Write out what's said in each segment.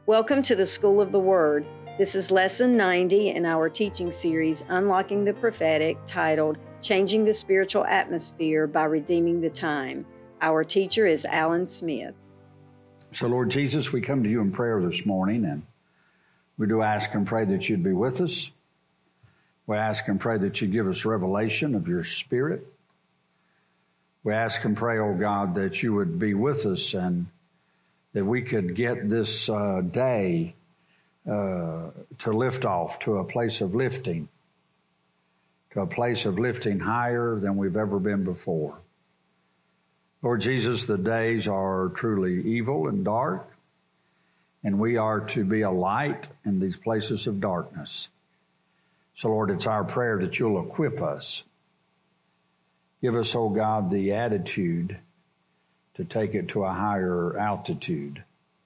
Welcome to the School of the Word. This is Lesson 90 in our teaching series, Unlocking the Prophetic, titled Changing the Spiritual Atmosphere by Redeeming the Time. Our teacher is Alan Smith. So, Lord Jesus, we come to you in prayer this morning, and we do ask and pray that you'd be with us. We ask and pray that you'd give us revelation of your Spirit. We ask and pray, oh God, that you would be with us and that we could get this day to lift off to a place of lifting higher than we've ever been before. Lord Jesus, the days are truly evil and dark, and we are to be a light in these places of darkness. So, Lord, it's our prayer that you'll equip us. Give us, oh God, the attitude to take it to a higher altitude,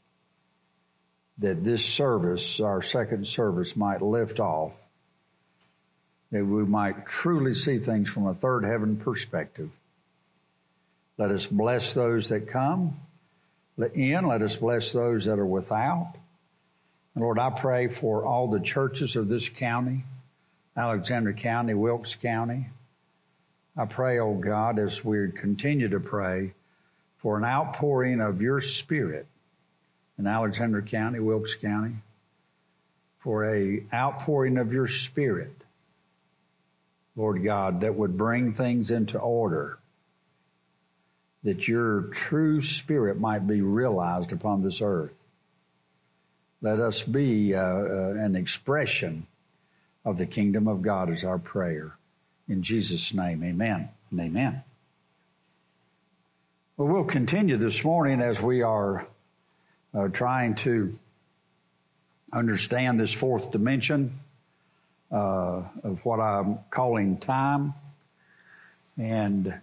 that this service, our second service, might lift off, that we might truly see things from a third heaven perspective. Let us bless those that come in. Let us bless those that are without. And Lord, I pray for all the churches of this county, Alexander County, Wilkes County. I pray, oh God, as we continue to pray for an outpouring of your Spirit in Alexander County, Wilkes County, for an outpouring of your Spirit, Lord God, that would bring things into order, that your true Spirit might be realized upon this earth. Let us be an expression of the kingdom of God is our prayer. In Jesus' name, amen and amen. Well, we'll continue this morning as we are trying to understand this fourth dimension of what I'm calling time. And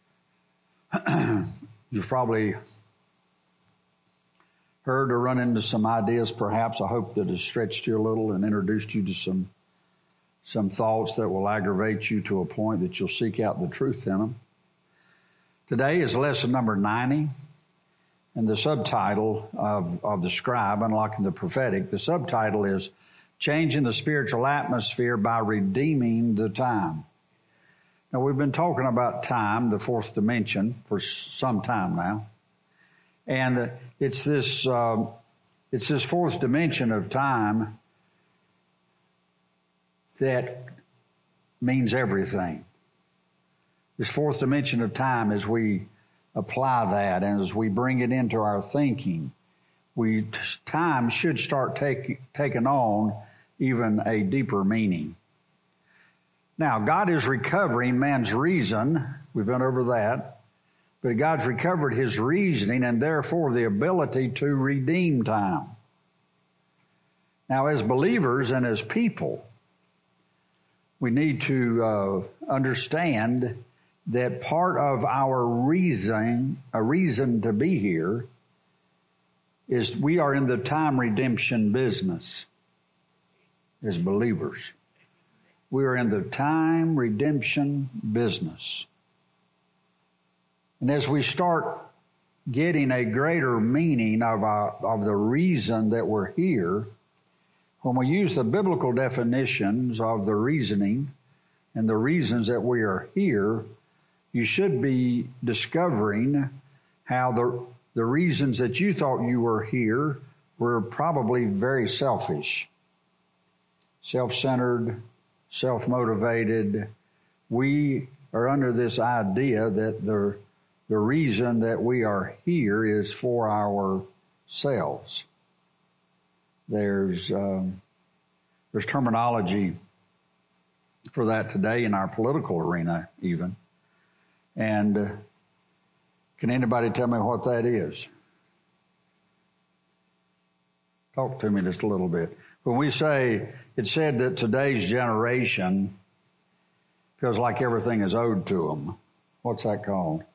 you've probably heard or run into some ideas, perhaps. I hope that has stretched you a little and introduced you to some thoughts that will aggravate you to a point that you'll seek out the truth in them. Today is lesson number 90, and the subtitle of the scribe, Unlocking the Prophetic, the subtitle is Changing the Spiritual Atmosphere by Redeeming the Time. Now, we've been talking about time, the fourth dimension, for some time now, and it's this fourth dimension of time that means everything. This fourth dimension of time, as we apply that and as we bring it into our thinking, time should start taking on even a deeper meaning. Now, God is recovering man's reason. We've been over that. But God's recovered his reasoning and therefore the ability to redeem time. Now, as believers and as people, we need to understand that part of our reason to be here is we are in the time redemption business as believers. We are in the time redemption business. And as we start getting a greater meaning of the reason that we're here, when we use the biblical definitions of the reasoning and the reasons that we are here, you should be discovering how the reasons that you thought you were here were probably very selfish, self-centered, self-motivated. We are under this idea that the reason that we are here is for ourselves. There's terminology for that today in our political arena even. And can anybody tell me what that is? Talk to me just a little bit. When we say, it's said that today's generation feels like everything is owed to them. What's that called?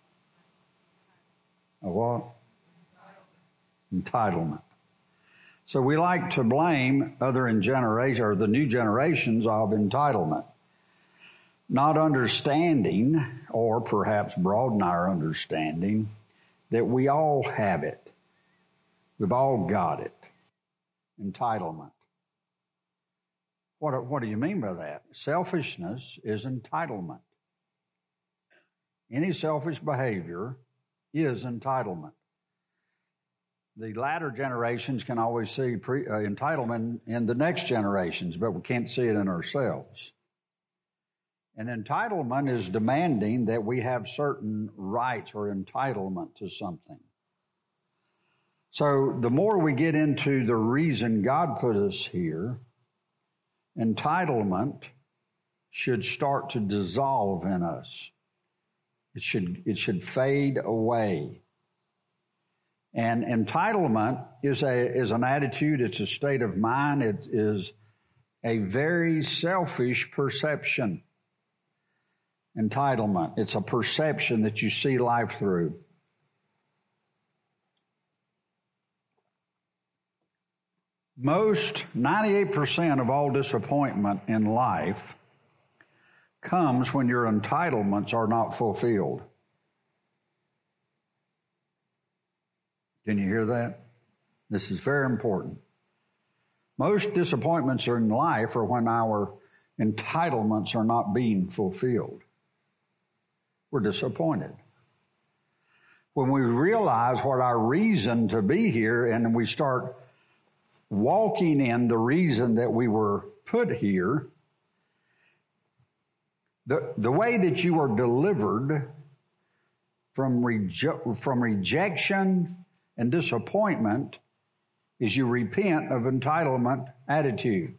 A what? Entitlement. So we like to blame other generation or the new generations of entitlement. Not understanding, or perhaps broaden our understanding, that we all have it. We've all got it. entitlement. What do you mean by that? Selfishness is entitlement. Any selfish behavior is entitlement. The latter generations can always see entitlement in the next generations, but we can't see it in ourselves. And entitlement is demanding that we have certain rights or entitlement to something. So the more we get into the reason God put us here, entitlement should start to dissolve in us. It should fade away. And entitlement is an attitude, it's a state of mind, it is a very selfish perception. Entitlement, it's a perception that you see life through. Most 98% of all disappointment in life comes when your entitlements are not fulfilled. Can you hear that? This is very important. Most disappointments in life are when our entitlements are not being fulfilled. We're disappointed. When we realize what our reason to be here and we start walking in the reason that we were put here, the way that you are delivered from rejection and disappointment is you repent of entitlement attitude.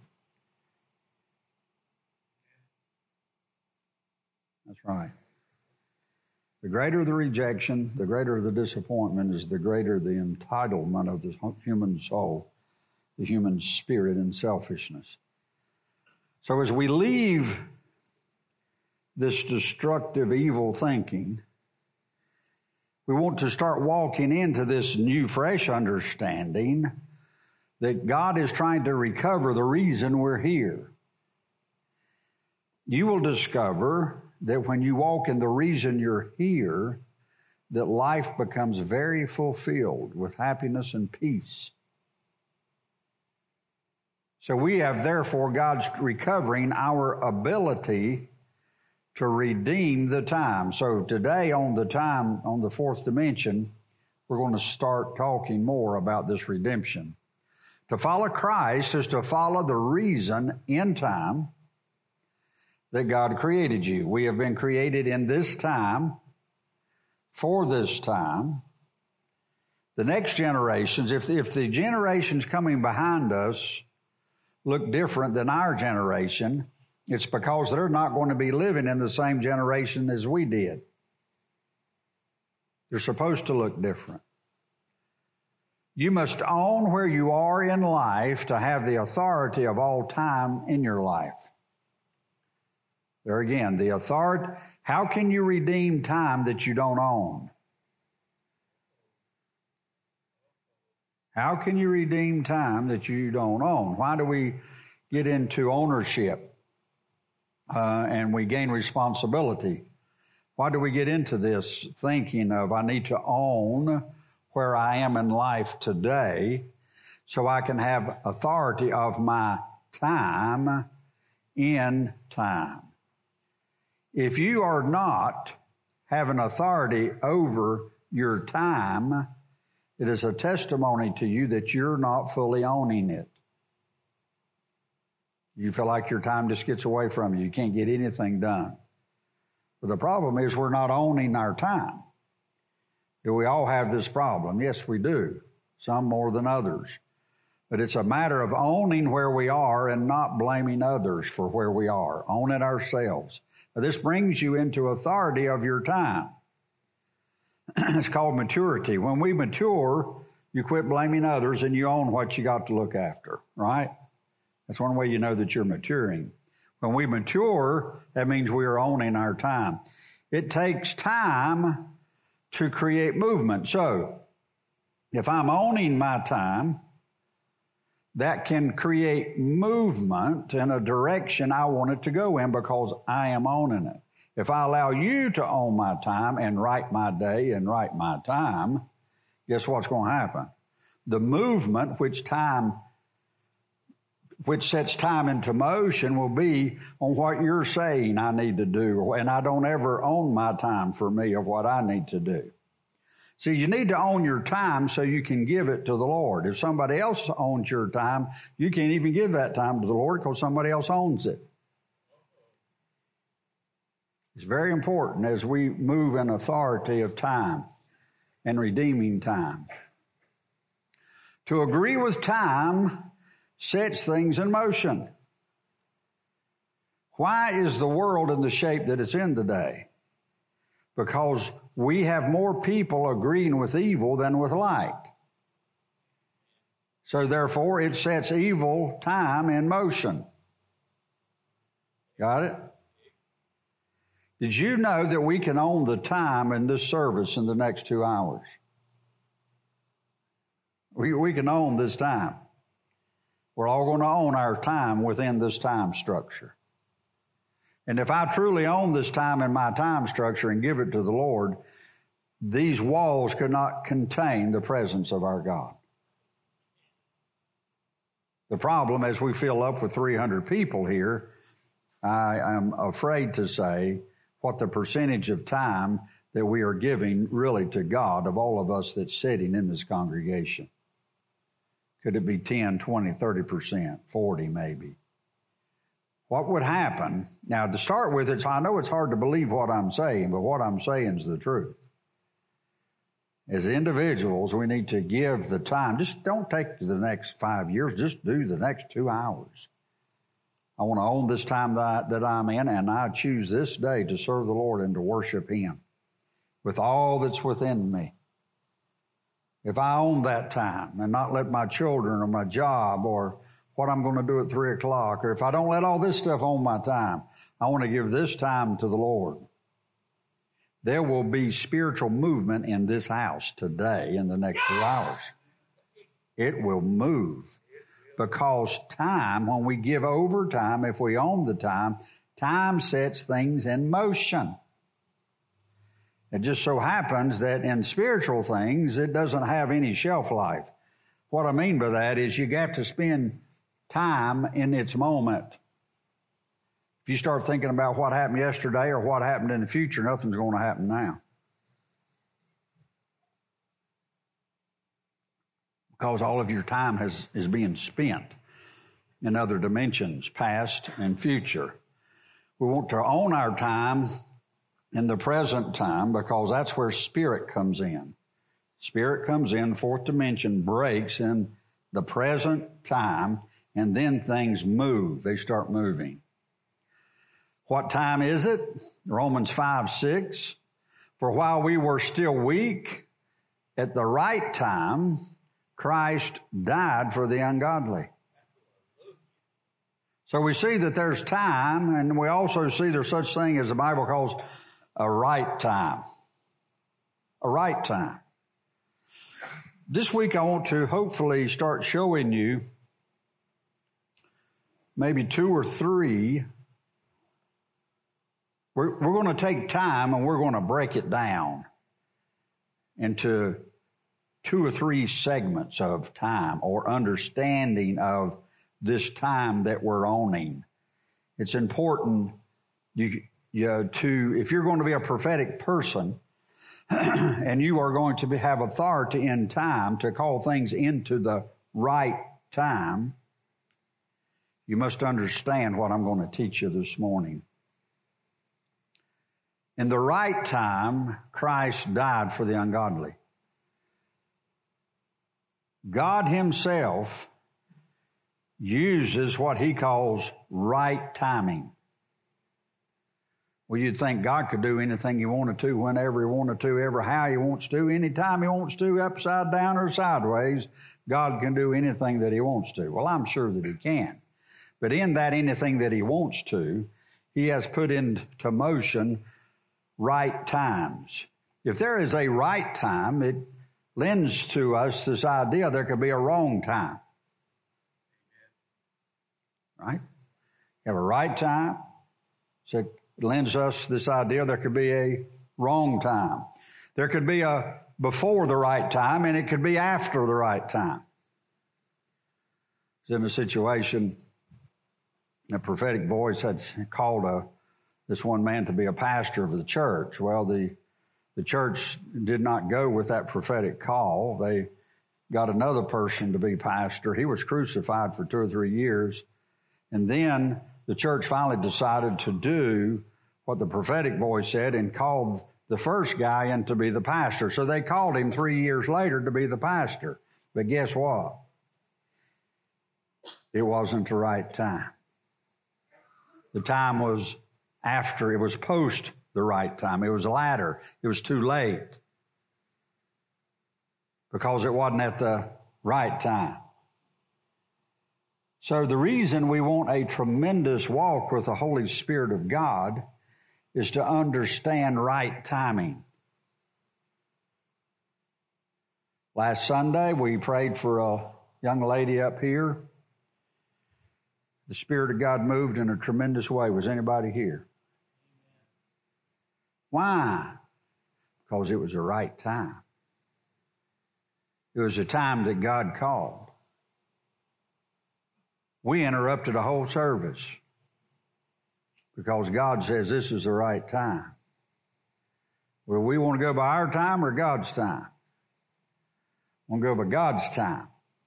That's right. The greater the rejection, the greater the disappointment is the greater the entitlement of the human soul, the human spirit and selfishness. So as we leave this destructive, evil thinking, we want to start walking into this new, fresh understanding that God is trying to recover the reason we're here. You will discover that when you walk in the reason you're here, that life becomes very fulfilled with happiness and peace. So we have, therefore, God's recovering our ability to redeem the time. So today on the fourth dimension, we're going to start talking more about this redemption. To follow Christ is to follow the reason in time that God created you. We have been created in this time, for this time. The next generations, if the generations coming behind us look different than our generation, it's because they're not going to be living in the same generation as we did. They're supposed to look different. You must own where you are in life to have the authority of all time in your life. There again, the authority. How can you redeem time that you don't own? How can you redeem time that you don't own? Why do we get into ownership and we gain responsibility? Why do we get into this thinking of I need to own where I am in life today so I can have authority of my time in time? If you are not having authority over your time, it is a testimony to you that you're not fully owning it. You feel like your time just gets away from you. You can't get anything done. But the problem is we're not owning our time. Do we all have this problem? Yes, we do. Some more than others. But it's a matter of owning where we are and not blaming others for where we are. Own it ourselves. Now, this brings you into authority of your time. It's called maturity. When we mature, you quit blaming others and you own what you got to look after, right? That's one way you know that you're maturing. When we mature, that means we are owning our time. It takes time to create movement. So, if I'm owning my time, that can create movement in a direction I want it to go in because I am owning it. If I allow you to own my time and write my day and write my time, guess what's going to happen? The movement which time which sets time into motion, will be on what you're saying I need to do. And I don't ever own my time for me of what I need to do. See, you need to own your time so you can give it to the Lord. If somebody else owns your time, you can't even give that time to the Lord because somebody else owns it. It's very important as we move in authority of time and redeeming time. To agree with time sets things in motion. Why is the world in the shape that it's in today? Because we have more people agreeing with evil than with light. So therefore, it sets evil time in motion. Got it? Did you know that we can own the time in this service in the next 2 hours? We can own this time. We're all going to own our time within this time structure. And if I truly own this time in my time structure and give it to the Lord, these walls could not contain the presence of our God. The problem is we fill up with 300 people here. I am afraid to say what the percentage of time that we are giving really to God of all of us that's sitting in this congregation. Could it be 10, 20, 30%, 40 maybe? What would happen? Now, to start with, I know it's hard to believe what I'm saying, but what I'm saying is the truth. As individuals, we need to give the time. Just don't take the next 5 years. Just do the next 2 hours. I want to own this time that I'm in, and I choose this day to serve the Lord and to worship Him with all that's within me. If I own that time and not let my children or my job or what I'm going to do at 3 o'clock, or if I don't let all this stuff own my time, I want to give this time to the Lord. There will be spiritual movement in this house today in the next 2 hours. It will move because time, when we give over time, if we own the time, time sets things in motion. It just so happens that in spiritual things, it doesn't have any shelf life. What I mean by that is you got to spend time in its moment. If you start thinking about what happened yesterday or what happened in the future, nothing's going to happen now. Because all of your time is being spent in other dimensions, past and future. We want to own our time in the present time because that's where spirit comes in. Spirit comes in, fourth dimension, breaks in the present time, and then things move. They start moving. What time is it? Romans 5:6. For while we were still weak, at the right time, Christ died for the ungodly. So we see that there's time, and we also see there's such thing as the Bible calls a right time. A right time. This week I want to hopefully start showing you maybe 2 or 3. We're going to take time and we're going to break it down into 2 or 3 segments of time or understanding of this time that we're owning. It's important if you're going to be a prophetic person and you are going to have authority in time to call things into the right time, you must understand what I'm going to teach you this morning. In the right time, Christ died for the ungodly. God Himself uses what He calls right timing. Well, you'd think God could do anything He wanted to, whenever He wanted to, ever how He wants to, anytime He wants to, upside down or sideways. God can do anything that He wants to. Well, I'm sure that He can. But in that anything that He wants to, He has put into motion right times. If there is a right time, it lends to us this idea there could be a wrong time. Right? You have a right time, so it lends us this idea there could be a wrong time. There could be a before the right time, and it could be after the right time. I was in a situation A prophetic voice had called this one man to be a pastor of the church. Well, the church did not go with that prophetic call. They got another person to be pastor. He was crucified for 2 or 3 years. And then the church finally decided to do what the prophetic voice said and called the first guy in to be the pastor. So they called him 3 years later to be the pastor. But guess what? It wasn't the right time. The time was after, it was post the right time. It was latter. It was too late because it wasn't at the right time. So the reason we want a tremendous walk with the Holy Spirit of God is to understand right timing. Last Sunday, we prayed for a young lady up here. The Spirit of God moved in a tremendous way. Was anybody here? Why? Because it was the right time. It was the time that God called. We interrupted a whole service because God says this is the right time. Well, we want to go by our time or God's time? We want to go by God's time.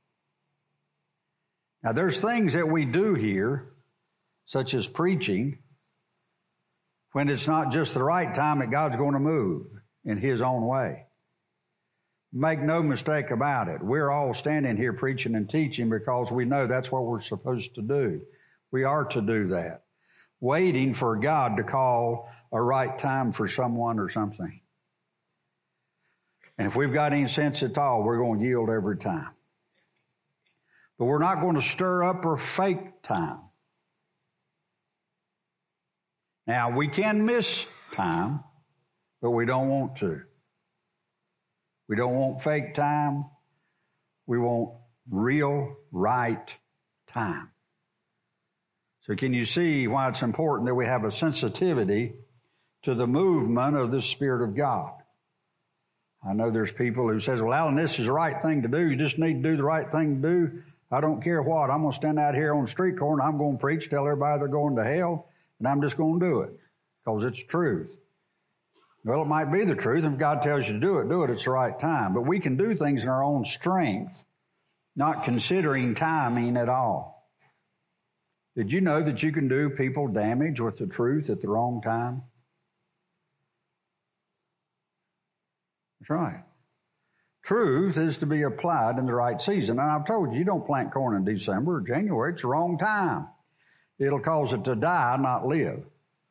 Now, there's things that we do here, such as preaching, when it's not just the right time that God's going to move in His own way. Make no mistake about it. We're all standing here preaching and teaching because we know that's what we're supposed to do. We are to do that, waiting for God to call a right time for someone or something. And if we've got any sense at all, we're going to yield every time. But we're not going to stir up or fake time. Now, we can miss time, but we don't want to. We don't want fake time. We want real, right time. So can you see why it's important that we have a sensitivity to the movement of the Spirit of God? I know there's people who says, well, Alan, this is the right thing to do. You just need to do the right thing to do. I don't care what. I'm going to stand out here on the street corner. I'm going to preach, tell everybody they're going to hell, and I'm just going to do it because it's truth. Well, it might be the truth. If God tells you to do it, it's the right time. But we can do things in our own strength, not considering timing at all. Did you know that you can do people damage with the truth at the wrong time? That's right. Truth is to be applied in the right season. And I've told you, you don't plant corn in December or January. It's the wrong time. It'll cause it to die, not live.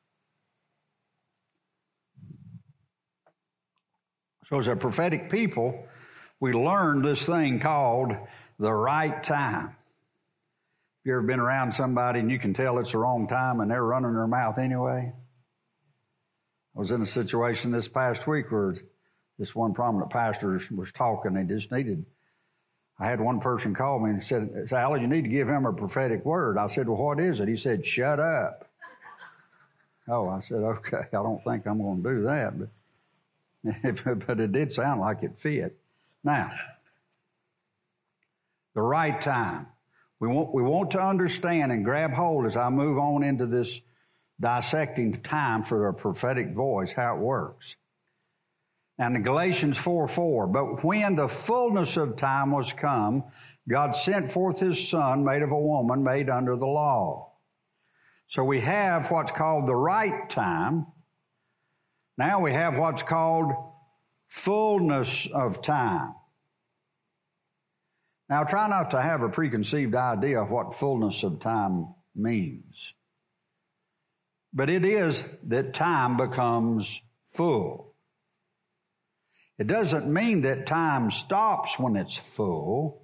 So as a prophetic people, we learn this thing called the right time. Have you ever been around somebody and you can tell it's the wrong time and they're running their mouth anyway? I was in a situation this past week where this one prominent pastor was talking. I had one person call me and said, Alan, you need to give him a prophetic word. I said, well, what is it? He said, shut up. Oh, I said, okay, I don't think I'm going to do that. But it did sound like it fit. Now, the right time. We want to understand and grab hold as I move on into this dissecting time for the prophetic voice, how it works. And in Galatians 4:4, but when the fullness of time was come, God sent forth His Son, made of a woman, made under the law. So we have what's called the right time. Now we have what's called fullness of time. Now try not to have a preconceived idea of what fullness of time means. But it is that time becomes full. It doesn't mean that time stops when it's full.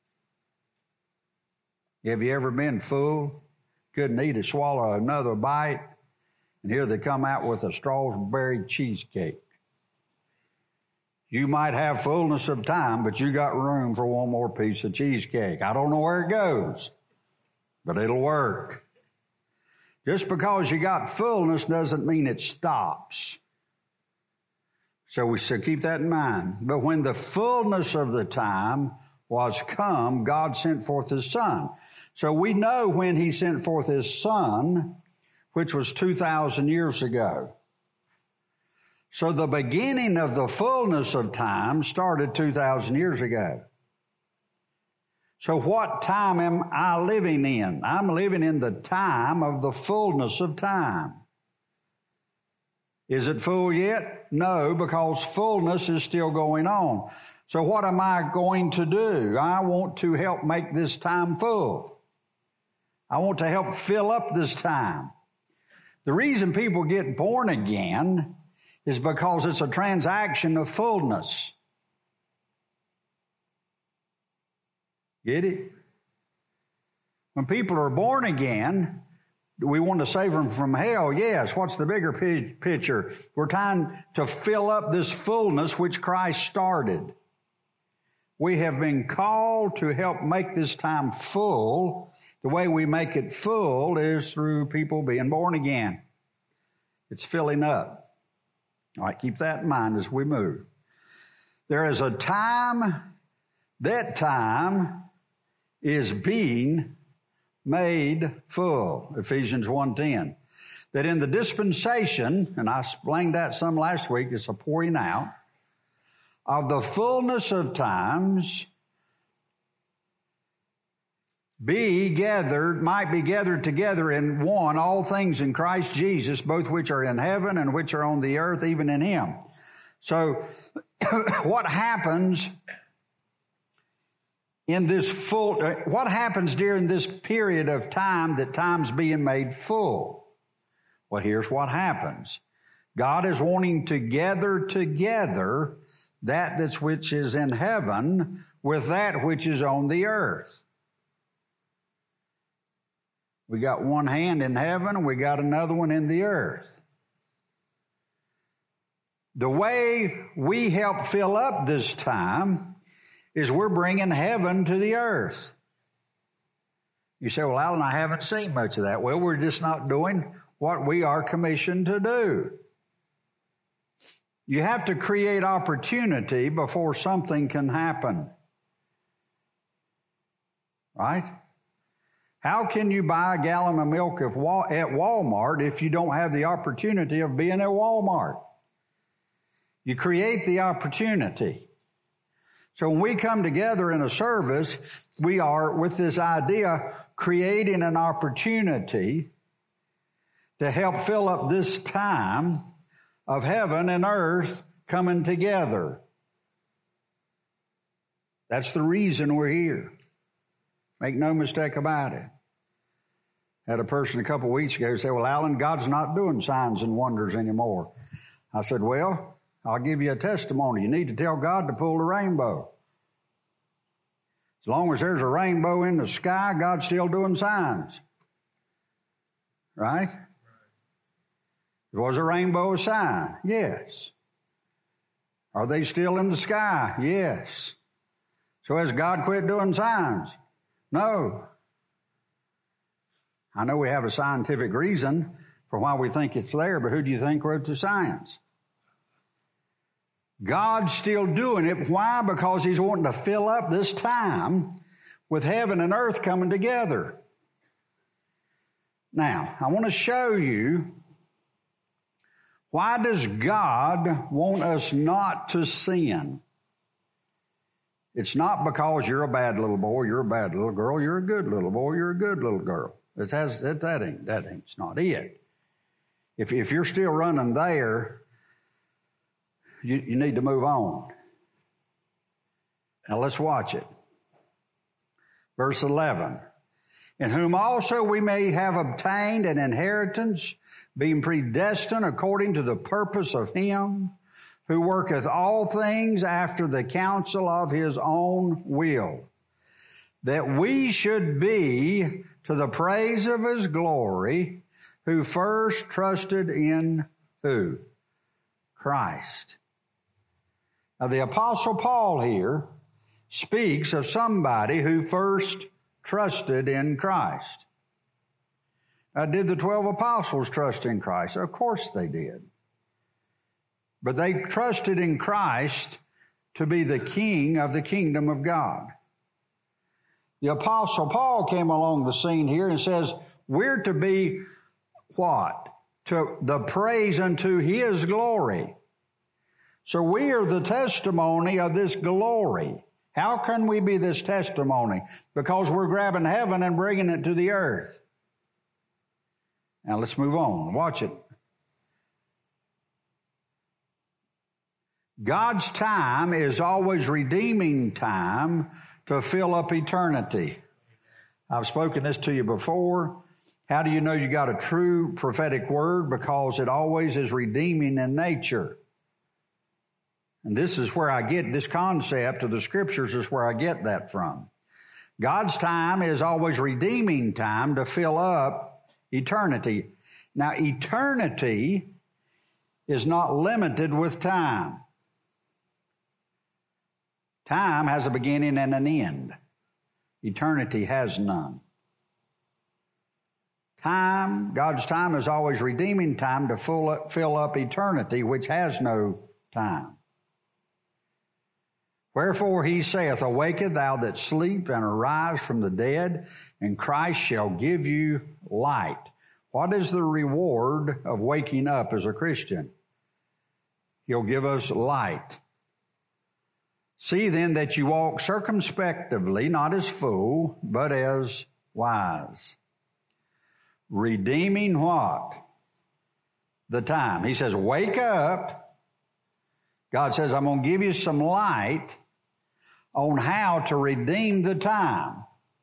Have you ever been full? Couldn't eat or swallow another bite, and here they come out with a strawberry cheesecake. You might have fullness of time, but you got room for one more piece of cheesecake. I don't know where it goes, but it'll work. Just because you got fullness doesn't mean it stops. So we should keep that in mind. But when the fullness of the time was come, God sent forth His Son. So we know when he sent forth his Son, which was 2,000 years ago. So the beginning of the fullness of time started 2,000 years ago. So what time am I living in? I'm living in the time of the fullness of time. Is it full yet? No, because fullness is still going on. So what am I going to do? I want to help make this time full. I want to help fill up this time. The reason people get born again is because it's a transaction of fullness. Get it? When people are born again, do we want to save them from hell? Yes. What's the bigger picture? We're trying to fill up this fullness which Christ started. We have been called to help make this time full. The way we make it full is through people being born again. It's filling up. All right, keep that in mind as we move. There is a time, that time is being made full, Ephesians 1:10. That in the dispensation, and I explained that some last week, it's a pouring out, of the fullness of times might be gathered together in one, all things in Christ Jesus, both which are in heaven and which are on the earth, even in him. So what happens what happens during this period of time that time's being made full? Well, here's what happens. God is wanting to gather together that which is in heaven with that which is on the earth. We got one hand in heaven, and we got another one in the earth. The way we help fill up this time is we're bringing heaven to the earth. You say, well, Alan, I haven't seen much of that. Well, we're just not doing what we are commissioned to do. You have to create opportunity before something can happen. Right? How can you buy a gallon of milk at Walmart if you don't have the opportunity of being at Walmart? You create the opportunity. So when we come together in a service, we are, with this idea, creating an opportunity to help fill up this time of heaven and earth coming together. That's the reason we're here. Make no mistake about it. Had a person a couple weeks ago say, well, Alan, God's not doing signs and wonders anymore. I said, well, I'll give you a testimony. You need to tell God to pull the rainbow. As long as there's a rainbow in the sky, God's still doing signs. Right? Was a rainbow a sign? Yes. Are they still in the sky? Yes. So has God quit doing signs? No. I know we have a scientific reason for why we think it's there, but who do you think wrote the science? God's still doing it. Why? Because he's wanting to fill up this time with heaven and earth coming together. Now, I want to show you, why does God want us not to sin? It's not because you're a bad little boy, you're a bad little girl, you're a good little boy, you're a good little girl. That ain't not it. If you're still running there, you need to move on. Now let's watch it. Verse 11. In whom also we may have obtained an inheritance, being predestined according to the purpose of him who worketh all things after the counsel of his own will, that we should be to the praise of his glory, who first trusted in who? Christ. Now the Apostle Paul here speaks of somebody who first trusted in Christ. Now, did the 12 apostles trust in Christ? Of course they did. But they trusted in Christ to be the king of the kingdom of God. The Apostle Paul came along the scene here and says, we're to be what? To the praise unto His glory. So we are the testimony of this glory. How can we be this testimony? Because we're grabbing heaven and bringing it to the earth. Now let's move on. Watch it. God's time is always redeeming time to fill up eternity. I've spoken this to you before. How do you know you got a true prophetic word? Because it always is redeeming in nature. And this is where I get this concept of the Scriptures, is where I get that from. God's time is always redeeming time to fill up eternity. Now, eternity is not limited with time. Time has a beginning and an end. Eternity has none. Time, God's time is always redeeming time to fill up eternity, which has no time. Wherefore he saith, Awake thou that sleep, and arise from the dead, and Christ shall give you light. What is the reward of waking up as a Christian? He'll give us light. See then that you walk circumspectively, not as fool, but as wise. Redeeming what? The time. He says, wake up. God says, I'm going to give you some light on how to redeem the time.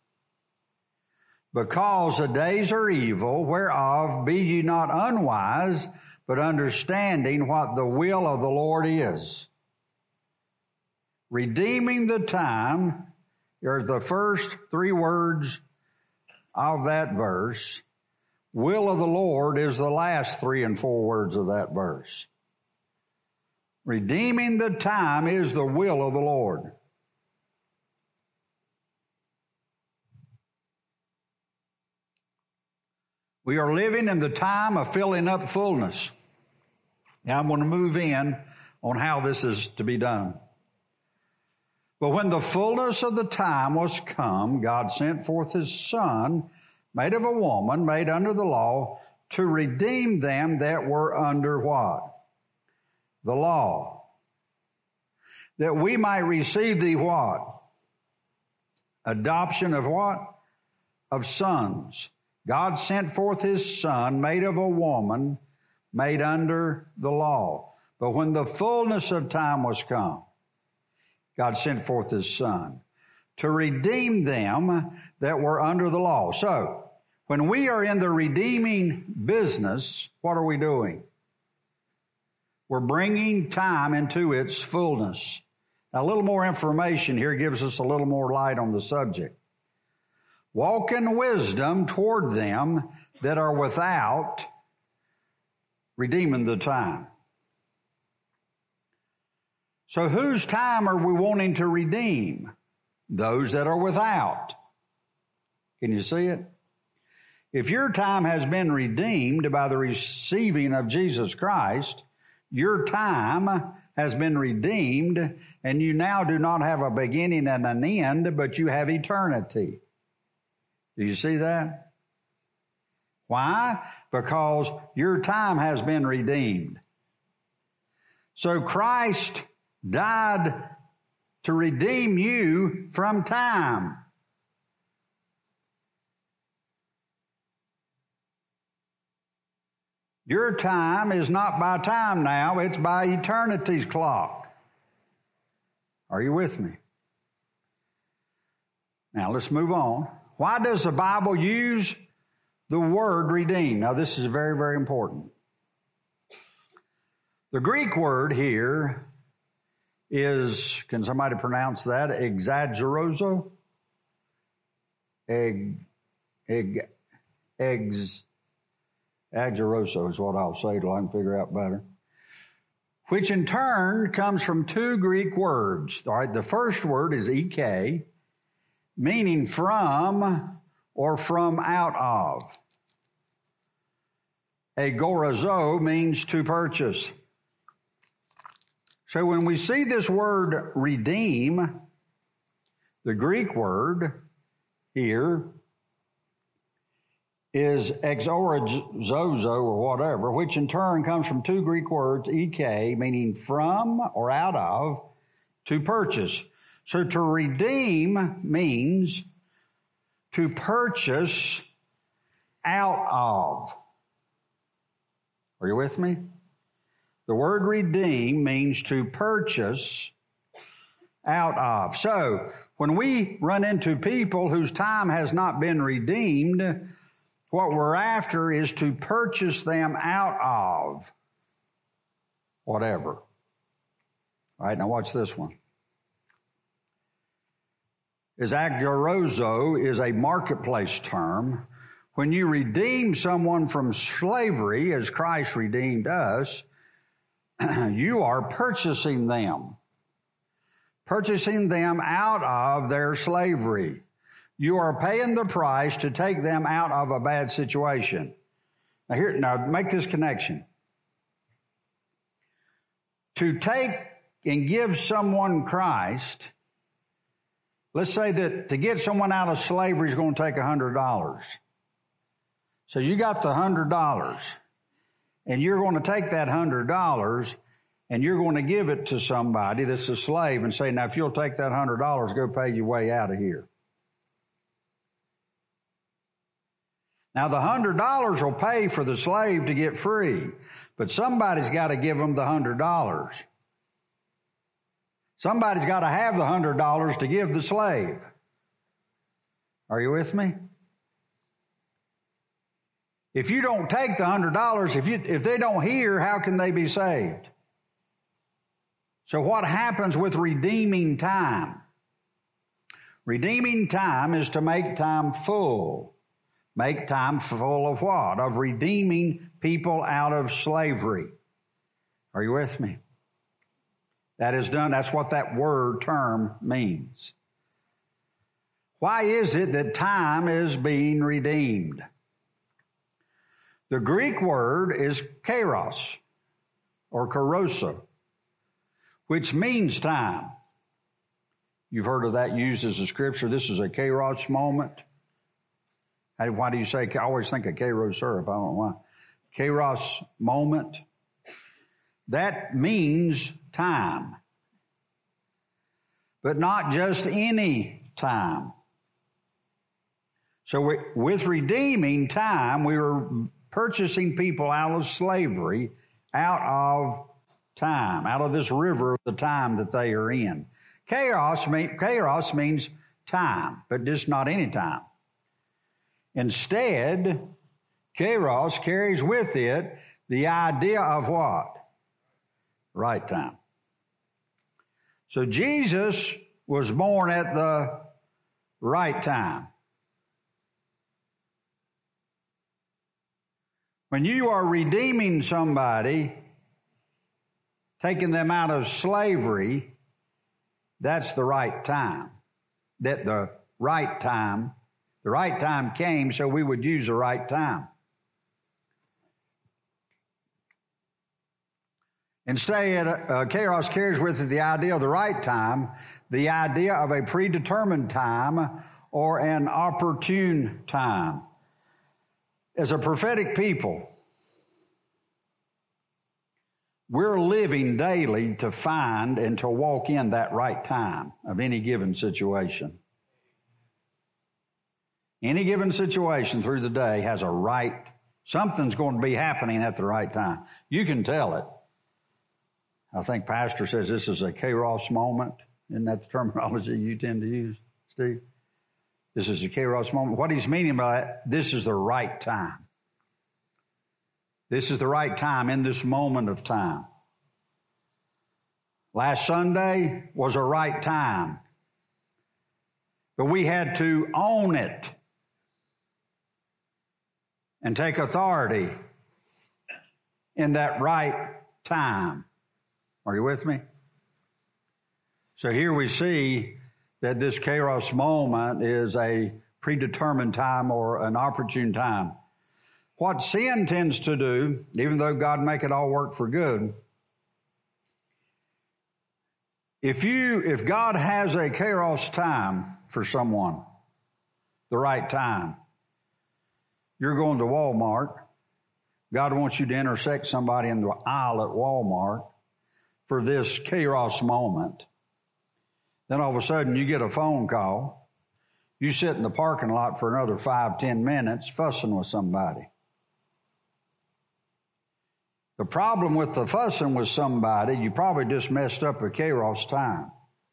Because the days are evil, whereof be ye not unwise, but understanding what the will of the Lord is. Redeeming the time, are the first three words of that verse. Will of the Lord is the last 3 and 4 words of that verse. Redeeming the time is the will of the Lord. We are living in the time of filling up fullness. Now I'm going to move in on how this is to be done. But when the fullness of the time was come, God sent forth His Son, made of a woman, made under the law, to redeem them that were under what? The law. That we might receive the what? Adoption of what? Of sons. God sent forth His Son, made of a woman, made under the law. But when the fullness of time was come, God sent forth His Son to redeem them that were under the law. So, when we are in the redeeming business, what are we doing? We're bringing time into its fullness. Now, a little more information here gives us a little more light on the subject. Walk in wisdom toward them that are without, redeeming the time. So whose time are we wanting to redeem? Those that are without. Can you see it? If your time has been redeemed by the receiving of Jesus Christ, your time has been redeemed, and you now do not have a beginning and an end, but you have eternity. Do you see that? Why? Because your time has been redeemed. So Christ died to redeem you from time. Your time is not by time now, it's by eternity's clock. Are you with me? Now let's move on. Why does the Bible use the word redeem? Now this is very, very important. The Greek word here is, can somebody pronounce that? Exageroso? Exageroso is what I'll say till I can figure out better. Which in turn comes from 2 Greek words. All right, the first word is ek, meaning from or from out of. Agorizo means to purchase. So when we see this word redeem, the Greek word here is exorizozo or whatever, which in turn comes from two Greek words, ek, meaning from or out of, to purchase. So to redeem means to purchase out of. Are you with me? The word redeem means to purchase out of. So when we run into people whose time has not been redeemed, what we're after is to purchase them out of whatever. All right, now watch this one. Agorozo is a marketplace term. When you redeem someone from slavery, as Christ redeemed us, you are purchasing them out of their slavery. You are paying the price to take them out of a bad situation. Now make this connection. To take and give someone Christ, let's say that to get someone out of slavery is going to take $100. So you got the $100, and you're going to take that $100 and you're going to give it to somebody that's a slave and say, now if you'll take that $100, go pay your way out of here. Now, the $100 will pay for the slave to get free, but somebody's got to give them the $100. Somebody's got to have the $100 to give the slave. Are you with me? If you don't take the $100, if they don't hear, how can they be saved? So what happens with redeeming time? Redeeming time is to make time full. Make time full of what? Of redeeming people out of slavery. Are you with me? That is done. That's what that word term means. Why is it that time is being redeemed? The Greek word is kairos or kairosa, which means time. You've heard of that used as a scripture. This is a kairos moment. Why do you say, I always think of kairos syrup. I don't know why. Kairos moment. That means time. But not just any time. So with redeeming time, we were purchasing people out of slavery, out of time, out of this river of the time that they are in. Kairos means time, but just not any time. Instead, kairos carries with it the idea of what? Right time. So Jesus was born at the right time. When you are redeeming somebody, taking them out of slavery, that's the right time. The right time came, so we would use the right time. Instead, kairos carries with it the idea of the right time, the idea of a predetermined time or an opportune time. As a prophetic people, we're living daily to find and to walk in that right time of any given situation. Any given situation through the day has a right, something's going to be happening at the right time. You can tell it. I think Pastor says this is a kairos moment. Isn't that the terminology you tend to use, Steve? This is a kairos moment. What he's meaning by that, this is the right time. This is the right time in this moment of time. Last Sunday was a right time. But we had to own it and take authority in that right time. Are you with me? So here we see that this kairos moment is a predetermined time or an opportune time. What sin tends to do, even though God make it all work for good, if God has a kairos time for someone, the right time. You're going to Walmart. God wants you to intersect somebody in the aisle at Walmart for this kairos moment. Then all of a sudden you get a phone call. You sit in the parking lot for another 5-10 minutes fussing with somebody. The problem with the fussing with somebody, you probably just messed up a kairos time.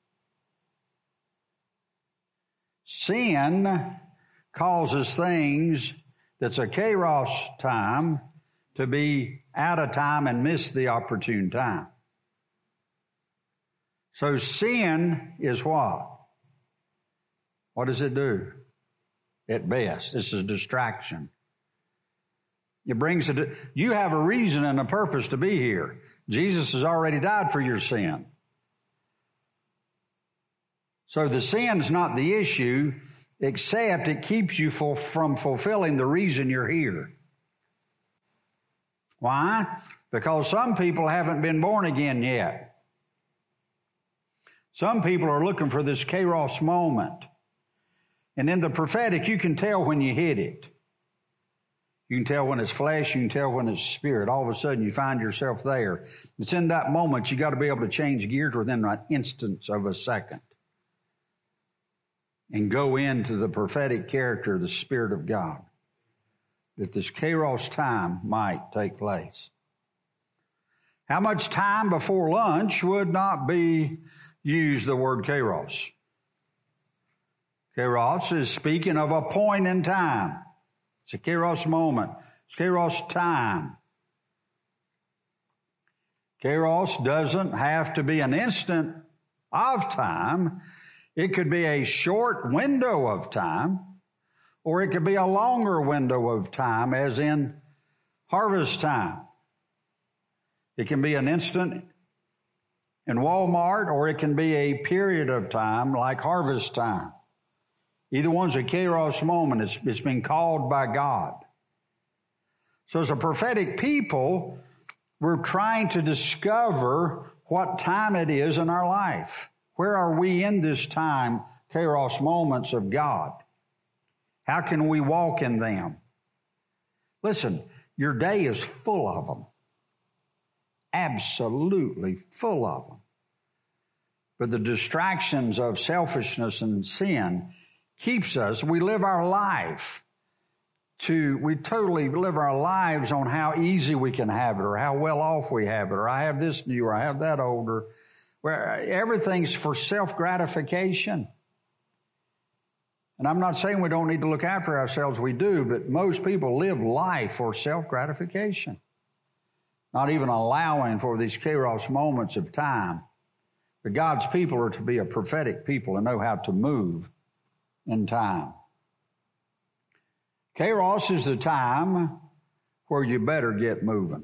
Sin causes things that's a kairos time to be out of time and miss the opportune time. So sin is what? What does it do? At best, it's a distraction. It brings it. You have a reason and a purpose to be here. Jesus has already died for your sin. So the sin's not the issue, except it keeps you from fulfilling the reason you're here. Why? Because some people haven't been born again yet. Some people are looking for this kairos moment. And in the prophetic, you can tell when you hit it. You can tell when it's flesh, you can tell when it's spirit. All of a sudden, you find yourself there. It's in that moment, you got to be able to change gears within an instance of a second and go into the prophetic character of the Spirit of God, that this kairos time might take place. How much time before lunch would not be used the word kairos? Kairos is speaking of a point in time. It's a kairos moment. It's kairos time. Kairos doesn't have to be an instant of time. It could be a short window of time, or it could be a longer window of time, as in harvest time. It can be an instant in Walmart, or it can be a period of time like harvest time. Either one's a kairos moment. It's been called by God. So as a prophetic people, we're trying to discover what time it is in our life. Where are we in this time, kairos moments of God? How can we walk in them? Listen, your day is full of them. Absolutely full of them. But the distractions of selfishness and sin keeps us. We live our life we totally live our lives on how easy we can have it, or how well off we have it, or I have this new, or I have that older, where everything's for self-gratification. And I'm not saying we don't need to look after ourselves, we do, but most people live life for self-gratification, not even allowing for these kairos moments of time. But God's people are to be a prophetic people and know how to move in time. Kairos is the time where you better get moving.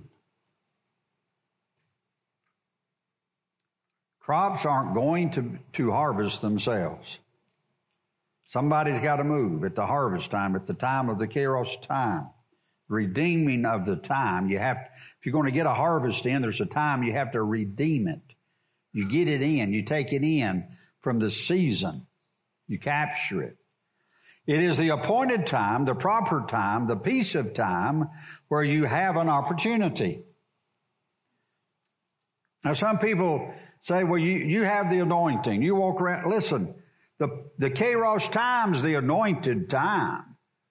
Crops aren't going to harvest themselves. Somebody's got to move at the harvest time, at the time of the kairos time. Redeeming of the time. If you're going to get a harvest in, there's a time you have to redeem it. You get it in. You take it in from the season. You capture it. It is the appointed time, the proper time, the piece of time where you have an opportunity. Now, some people say, well, you have the anointing. You walk around. Listen, the kairos time's the anointed time.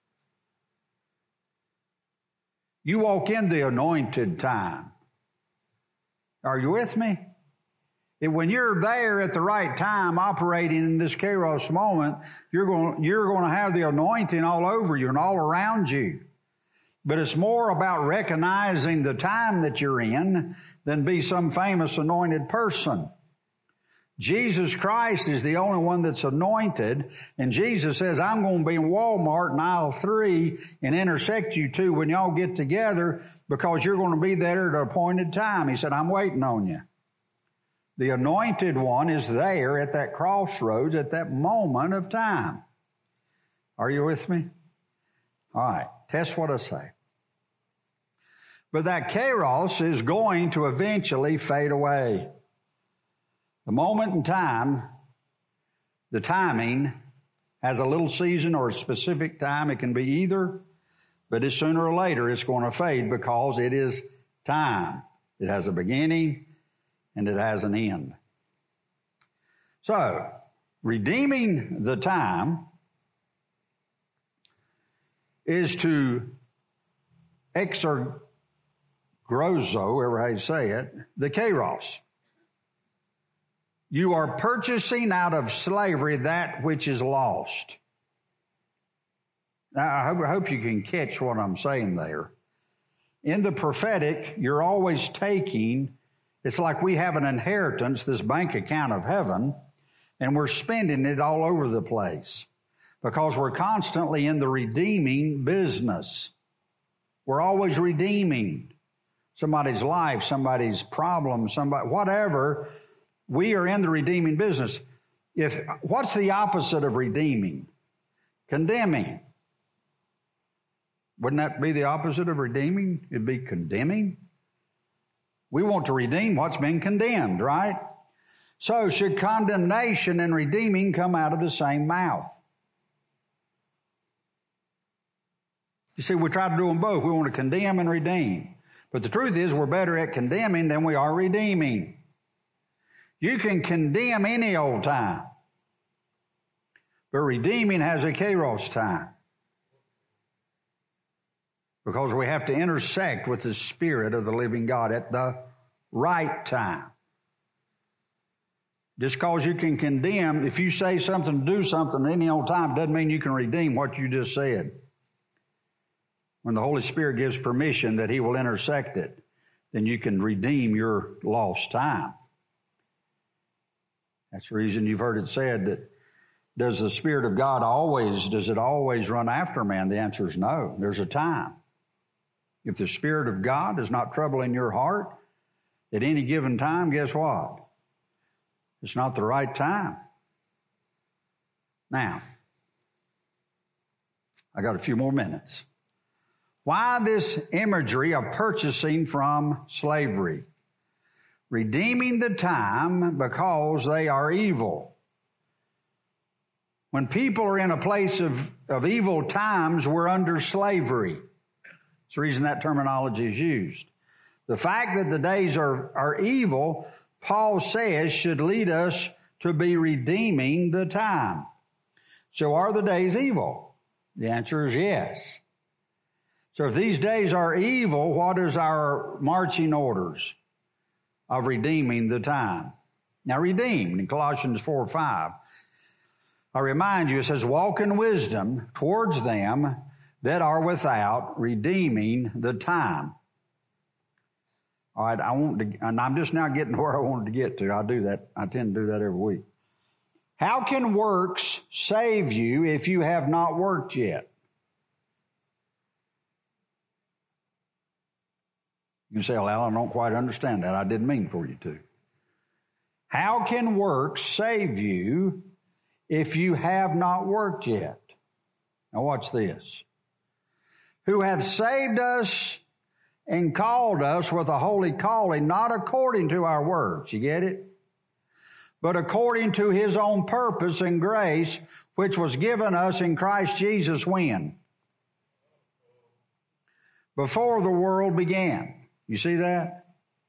You walk in the anointed time. Are you with me? When you're there at the right time, operating in this kairos moment, you're going to have the anointing all over you and all around you. But it's more about recognizing the time that you're in than be some famous anointed person. Jesus Christ is the only one that's anointed, and Jesus says, I'm going to be in Walmart in aisle 3 and intersect you two when y'all get together, because you're going to be there at an appointed time. He said, I'm waiting on you. The anointed one is there at that crossroads at that moment of time. Are you with me? All right, test what I say. But that kairos is going to eventually fade away. The moment in time, the timing has a little season or a specific time. It can be either, but it's sooner or later it's going to fade because it is time. It has a beginning and it has an end. So, redeeming the time is to exergrozo, however how you say it, the kairos. You are purchasing out of slavery that which is lost. Now, I hope you can catch what I'm saying there. In the prophetic, you're always taking, it's like we have an inheritance, this bank account of heaven, and we're spending it all over the place because we're constantly in the redeeming business. We're always redeeming somebody's life, somebody's problem, whatever. We are in the redeeming business. What's the opposite of redeeming? Condemning. Wouldn't that be the opposite of redeeming? It'd be condemning. We want to redeem what's been condemned, right? So should condemnation and redeeming come out of the same mouth? You see, we try to do them both. We want to condemn and redeem. But the truth is we're better at condemning than we are redeeming. You can condemn any old time, but redeeming has a kairos time because we have to intersect with the Spirit of the living God at the right time. Just because you can condemn, if you say something, do something any old time, doesn't mean you can redeem what you just said. When the Holy Spirit gives permission that He will intersect it, then you can redeem your lost time. That's the reason you've heard it said that, does the Spirit of God does it always run after man? The answer is no. There's a time. If the Spirit of God is not troubling your heart at any given time, guess what? It's not the right time. Now, I got a few more minutes. Why this imagery of purchasing from slavery? Redeeming the time because they are evil. When people are in a place of evil times, we're under slavery. That's the reason that terminology is used. The fact that the days are evil, Paul says, should lead us to be redeeming the time. So are the days evil? The answer is yes. So if these days are evil, what is our marching orders of redeeming the time? Now, redeemed in Colossians 4:5. I remind you, it says, walk in wisdom towards them that are without, redeeming the time. All right, and I'm just now getting to where I wanted to get to. I do that. I tend to do that every week. How can works save you if you have not worked yet? You say, well, Alan, I don't quite understand that. I didn't mean for you to. How can works save you if you have not worked yet? Now watch this. Who hath saved us and called us with a holy calling, not according to our works. You get it? But according to His own purpose and grace, which was given us in Christ Jesus when? Before the world began. You see that?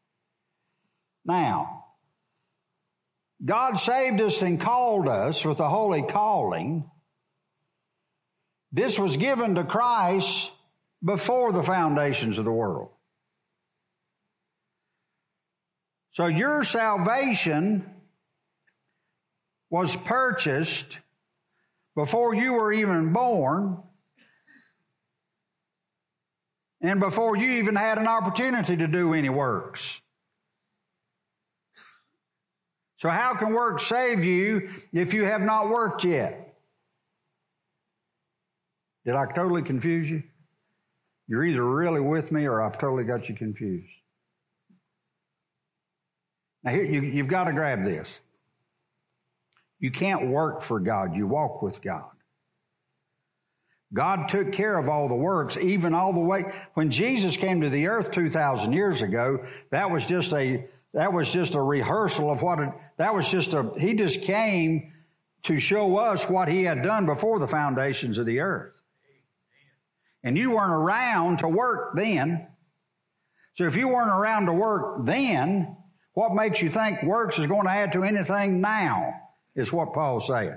Now, God saved us and called us with a holy calling. This was given to Christ before the foundations of the world. So your salvation was purchased before you were even born and before you even had an opportunity to do any works. So how can works save you if you have not worked yet? Did I totally confuse you? You're either really with me or I've totally got you confused. Now here, you've got to grab this. You can't work for God. You walk with God. God took care of all the works, even all the way. When Jesus came to the earth 2,000 years ago, that was just a rehearsal of he just came to show us what he had done before the foundations of the earth. And you weren't around to work then. So if you weren't around to work then, what makes you think works is going to add to anything now, is what Paul's saying.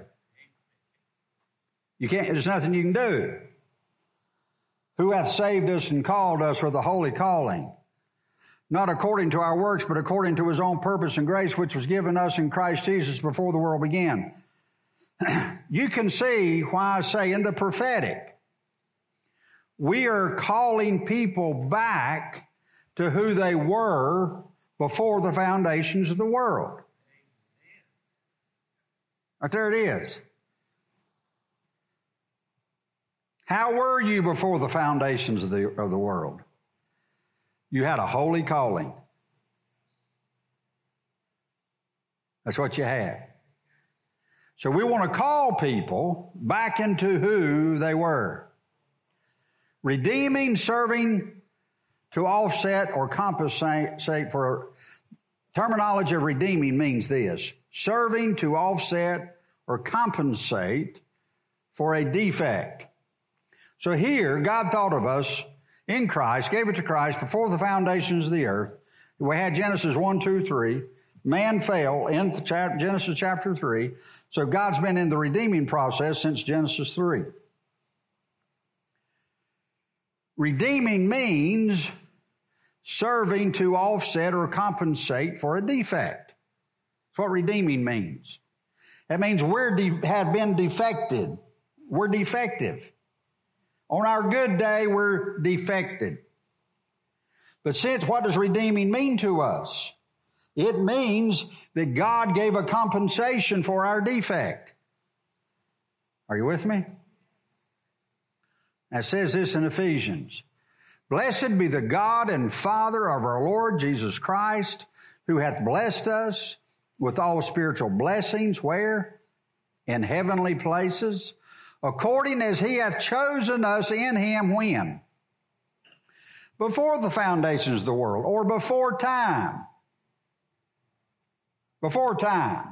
There's nothing you can do. Who hath saved us and called us with a holy calling, not according to our works, but according to his own purpose and grace, which was given us in Christ Jesus before the world began. You can see why I say in the prophetic, we are calling people back to who they were before the foundations of the world. Right there it is. How were you before the foundations of the world? You had a holy calling. That's what you had. So we want to call people back into who they were. Redeeming, serving to offset or compensate for. Terminology of redeeming means this: serving to offset or compensate for a defect. So here, God thought of us in Christ, gave it to Christ before the foundations of the earth. We had Genesis 1, 2, 3. Man fell in Genesis chapter 3. So God's been in the redeeming process since Genesis 3. Redeeming means serving to offset or compensate for a defect. That's what redeeming means. That means have been defected. We're defective. On our good day, we're defected. But what does redeeming mean to us? It means that God gave a compensation for our defect. Are you with me? It says this in Ephesians. Blessed be the God and Father of our Lord Jesus Christ, who hath blessed us with all spiritual blessings, where? In heavenly places, according as he hath chosen us in him when? Before the foundations of the world, or before time. Before time.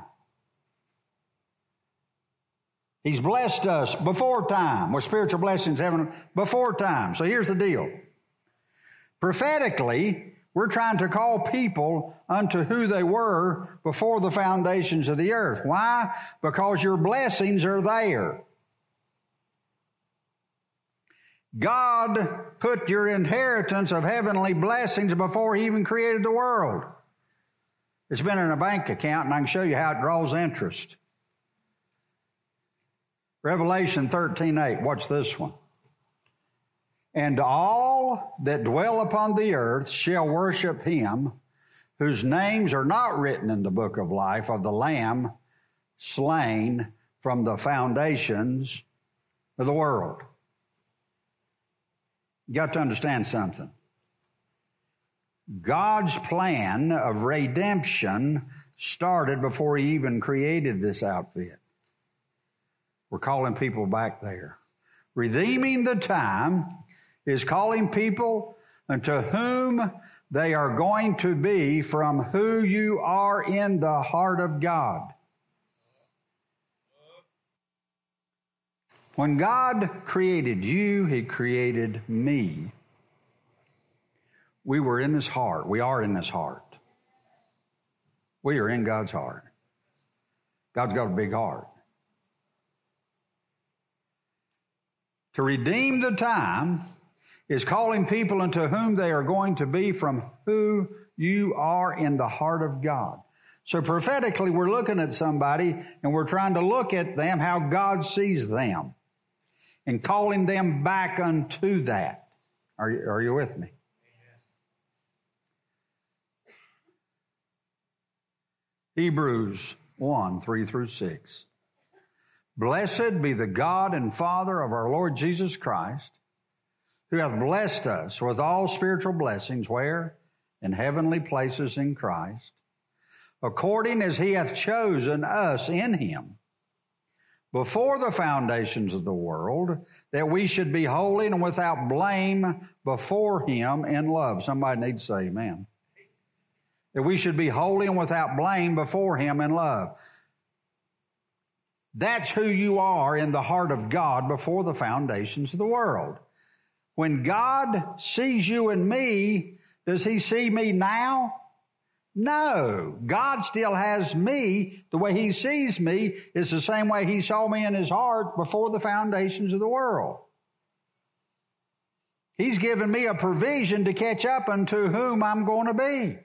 He's blessed us before time with spiritual blessings before time. So here's the deal. Prophetically, we're trying to call people unto who they were before the foundations of the earth. Why? Because your blessings are there. God put your inheritance of heavenly blessings before he even created the world. It's been in a bank account, and I can show you how it draws interest. Revelation 13:8. Watch this one. And all that dwell upon the earth shall worship him, whose names are not written in the book of life of the Lamb slain from the foundations of the world. You got to understand something. God's plan of redemption started before he even created this outfit. We're calling people back there. Redeeming the time is calling people unto whom they are going to be from who you are in the heart of God. When God created you, he created me. We were in his heart. We are in his heart. We are in God's heart. God's got a big heart. To redeem the time is calling people unto whom they are going to be from who you are in the heart of God. So prophetically, we're looking at somebody and we're trying to look at them how God sees them and calling them back unto that. Are you with me? Hebrews 1, 3 through 6. Blessed be the God and Father of our Lord Jesus Christ, who hath blessed us with all spiritual blessings, where? In heavenly places in Christ, according as he hath chosen us in him, before the foundations of the world, that we should be holy and without blame before him in love. Somebody needs to say amen. That we should be holy and without blame before him in love. That's who you are in the heart of God before the foundations of the world. When God sees you and me, does he see me now? No. God still has me. The way he sees me is the same way he saw me in his heart before the foundations of the world. He's given me a provision to catch up unto whom I'm going to be.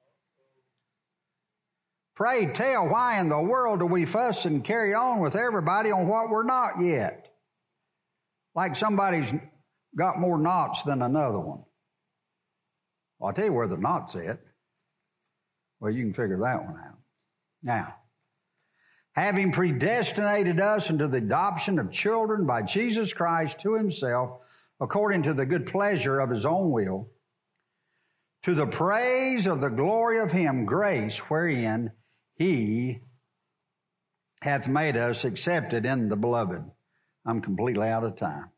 Pray tell, why in the world do we fuss and carry on with everybody on what we're not yet? Like somebody's got more knots than another one. Well, I'll tell you where the knot's at. Well, you can figure that one out. Now, having predestinated us into the adoption of children by Jesus Christ to himself, according to the good pleasure of his own will, to the praise of the glory of him, grace wherein he hath made us accepted in the beloved. I'm completely out of time.